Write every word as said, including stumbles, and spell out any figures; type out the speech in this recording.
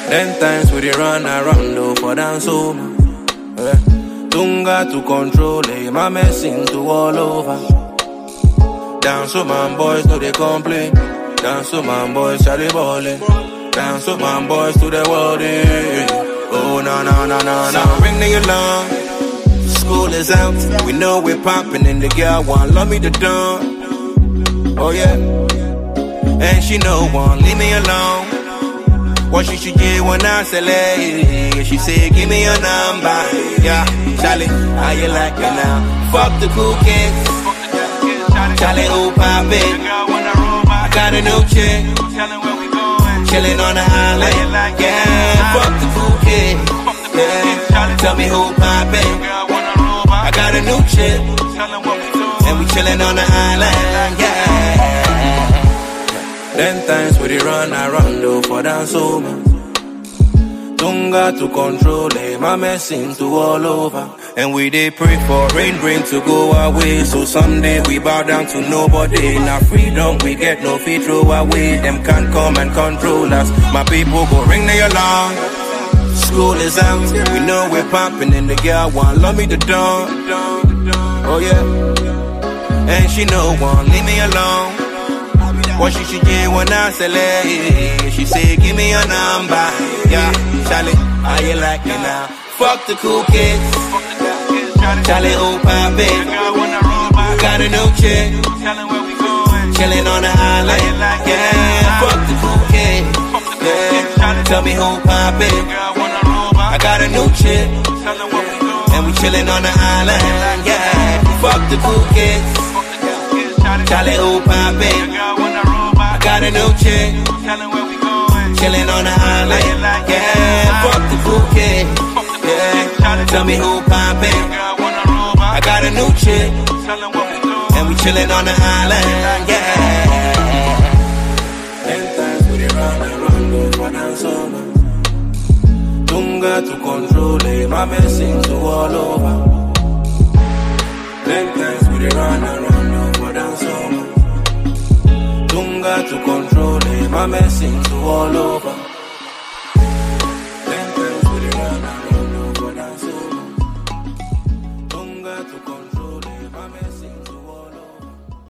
Ten times we dey run around though for dance home. Eh. Tunga to control it, my messing to all over. Dance with my boys to they complain. Dance with my boys, Charlie ballin'. Dance with my boys to the world. Eh. Oh no no no no no. So ring the alarm. School is out. We know we're popping and the girl want love me to dawn. Oh yeah. And she know one, leave me alone. What she should do when I say lay. She say give me your number. Yeah, Charlie, how you like it now? Fuck the cool kids. Charlie, who poppin'? I got a new chick. Chillin' on the island. Yeah, fuck the cool kids. Yeah, tell me who poppin'? I got a new chick. And we chillin' on the island. Yeah. Ten times we dey run around though for dance home. Tunga to control it, my messing to all over. And we dey pray for rain, rain to go away. So someday we bow down to nobody. Now freedom we get no feet throw away. Them can't come and control us. My people go ring the alarm. School is out, we know we're popping and the girl want love me to dawn. Oh yeah, and she know one, leave me alone. What she should do when I say lay. She say give me your number. Yeah, Charlie, how you like it now? Fuck the cool kids. Charlie, who poppin'? I got a new chick. Chillin' on the island. Yeah, fuck the cool kids. Yeah, tell me who poppin'? I got a new chick. And we chillin' on the island. Yeah, fuck the cool kids. Charlie, who poppin'? I got a new chick. Chillin' on the island. Yeah, fuck the cool kid. Yeah, tell me who poppin'? I got a new chick. And we chillin' on the island. Yeah. Ten times we dey run around though for dance home. Tunga to control it, my messing to all over. Ten times we dey run around though for dance home. Tunga to control it, my messing to all over.